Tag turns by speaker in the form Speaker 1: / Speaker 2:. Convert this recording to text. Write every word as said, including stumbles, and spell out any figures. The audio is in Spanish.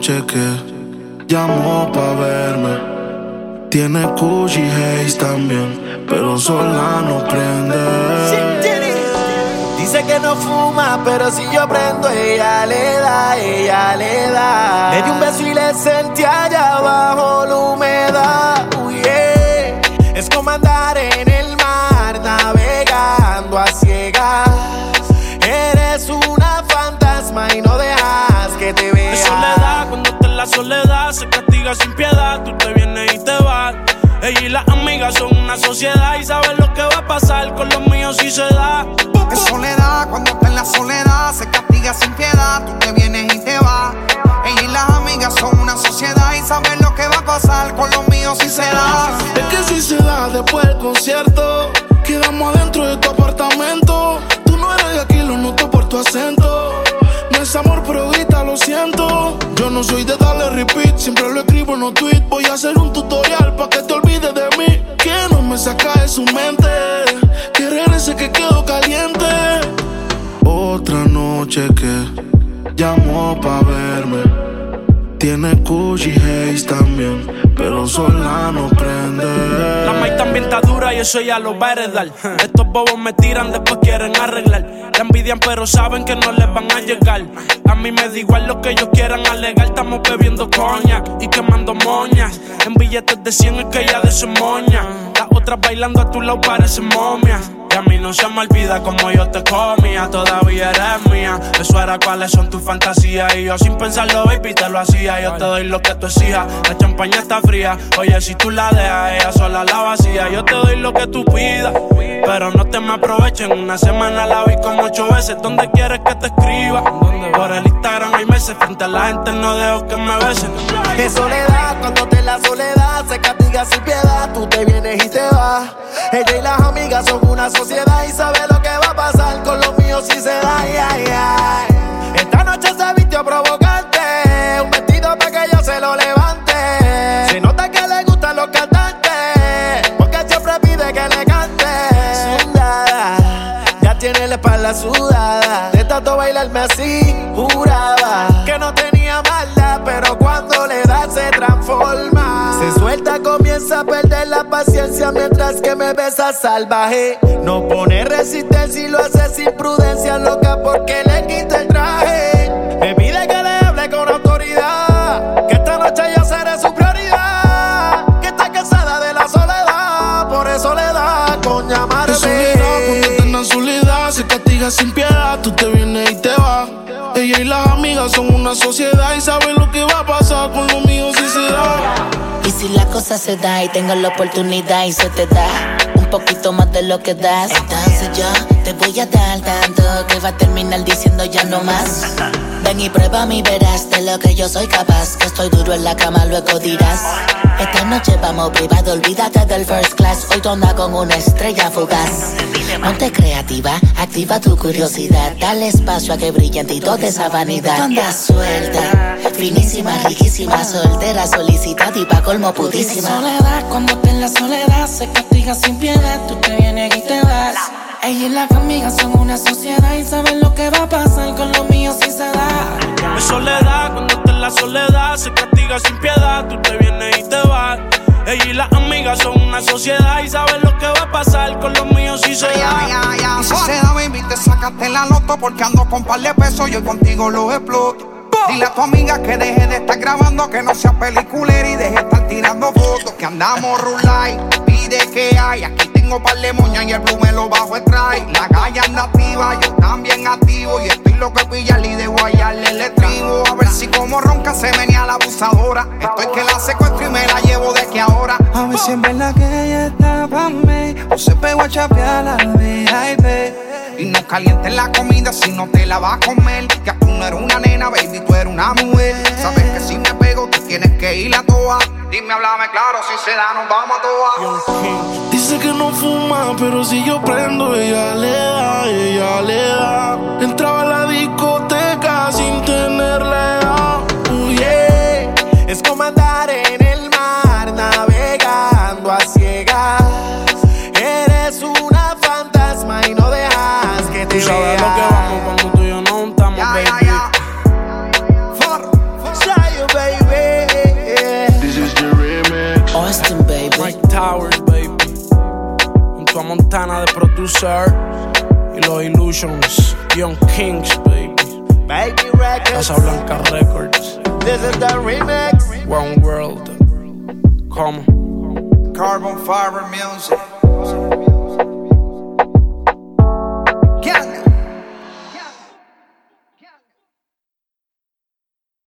Speaker 1: noche que llamó pa' verme. Tiene Gucci y Haze también, pero sola no prende.
Speaker 2: Dice que no fuma, pero si yo prendo, ella le da, ella le da. Le di un beso y le sentí allá abajo la humedad. Uy, yeah. Es como andar en el mar, navegando a ciegas. Eres una fantasma y no dejas que te vea.
Speaker 3: Es soledad, cuando está en la soledad, se castiga sin piedad. Tú te vienes y te vas. Ella y las amigas son una sociedad y saben lo que va a pasar con los míos si se da.
Speaker 4: Es soledad, cuando está en la soledad, se castiga sin piedad. Tú te vienes y te vas. Ella y las amigas son una sociedad y saben lo que va a pasar con los míos si se da.
Speaker 1: Es que si se da después del concierto, quedamos adentro de tu apartamento. Tú no eres de aquí, lo noto por tu acento. No es amor, pero grita, lo siento. Yo no soy de darle repeat, siempre lo escribo en los tweets. Voy a hacer un tutorial pa' que te olvides de mí. Que no me saca de su mente, que regrese que quedo caliente. Otra noche que llamó pa' verme. Tiene Gucci y Haze también, pero sola no prende.
Speaker 3: La maíz también está dura y eso ya lo va a heredar. Estos bobos me tiran, después quieren arreglar. La envidian pero saben que no les van a llegar. A mí me da igual lo que ellos quieran alegar. Estamos bebiendo coña y quemando moñas. En billetes de cien es que ya de su moña. Las otras bailando a tu lado parecen momias. Y a mí no se me olvida como yo te comía. Todavía eres mía. Eso era cuáles son tus fantasías. Y yo sin pensarlo, baby, te lo hacía. Yo te doy lo que tú exijas. La champaña está fría. Oye, si tú la dejas, ella sola la vacía. Yo te doy lo que tú pidas, pero no te me aprovechen. Una semana la vi como ocho veces. ¿Dónde quieres que te escriba? Por el Instagram hay meses. Frente a la gente no dejo que me besen.
Speaker 2: Es soledad, cuando te en la soledad, se castiga sin piedad. Tú te vienes y te vas. Ella y las amigas son una sociedad y sabe lo que va a pasar con los míos si se da. Ay, ay, ay. Esta noche se vistió provocante, un vestido para que yo se lo levante. Se nota que le gustan los cantantes, porque siempre pide que le cante. Sudada, ya tiene la espalda sudada. De tanto bailarme así, juraba que no tenía maldad, pero cuando le da se transforma. Se suelta, comienza a perder la paciencia mientras que me besa salvaje. No pone resistencia y lo hace sin prudencia, loca porque le quita el traje. Me pide que le hable con autoridad, que esta noche yo seré su prioridad, que está cansada de la soledad, por eso le da con llamarme.
Speaker 1: Es soledad, cuando está en la soledad, se castiga sin piedad. Tú te vienes y te vas. Ella y las amigas son una sociedad y saben lo que va a pasar con los míos si se da.
Speaker 5: Y si la cosa se da y tengo la oportunidad y se te da un poquito más de lo que das, entonces yo te voy a dar tanto que va a terminar diciendo ya no más. Ven y prueba mi verás de lo que yo soy capaz, que estoy duro en la cama, luego dirás. Esta noche vamos privado, olvídate del first class. Hoy tú andas con una estrella fugaz. Ponte creativa, activa tu curiosidad. Dale espacio a que brille en ti toda esa vanidad. Tú andas suelta, finísima, riquísima, soltera, solicitada y pa' colmo pudísima.
Speaker 6: Soledad, cuando te en la soledad, se castiga sin piedad. Tú te vienes y te vas. Ella y las amigas son una sociedad y saben lo que va a pasar con los míos si se da.
Speaker 3: Es soledad, cuando está en la soledad, se castiga sin piedad. Tú te vienes y te vas. Ella y las amigas son una sociedad y saben lo que va a pasar con los míos si se da.
Speaker 4: Ay, ay, ay, y si se da, baby, te sacaste la loto porque ando con par de pesos y hoy contigo los exploto. Dile a tu amiga que deje de estar grabando, que no sea peliculera y deje de estar tirando fotos. Que andamos rulay, pide que hay. Aquí tengo par de moñas y el blue me lo bajo el try. La calle anda activa, yo también activo. Y estoy loco de pillarle y de guayarle el estribo. A ver si como ronca se venía la abusadora. Estoy que la secuestro y me la llevo de que ahora.
Speaker 7: A ver si es verdad que ella está pa' mí o se pegó a chapear la V I P.
Speaker 4: Y no calientes la comida si no te la vas a comer. Que tú no eres una nena, baby, tú eres una mujer. Sabes que si me pego, tú tienes que ir a toa. Dime, háblame claro, si se da, nos vamos a toa.
Speaker 1: Dice que no fuma, pero si yo prendo, ella le da, ella le da. Entraba a la discoteca sin tener la edad.
Speaker 2: Uh, yeah. Es como andar en el mar, navegando a ciegas. Eres una fantasma y no dejas que te
Speaker 3: tú sabes
Speaker 2: vea.
Speaker 3: lo que vamos cuando tú y yo no estamos,
Speaker 4: Ya,
Speaker 3: baby.
Speaker 4: ya, ya. For, for.
Speaker 2: Say you, baby.
Speaker 5: Austin, baby.
Speaker 3: Mike Towers, baby. Junto a Montana de producer. Y los Illusions, Young Kings, baby.
Speaker 2: Baby Records.
Speaker 3: Casa Blanca Records.
Speaker 2: This is the remix.
Speaker 3: One World. Come.
Speaker 4: Carbon Fiber Music.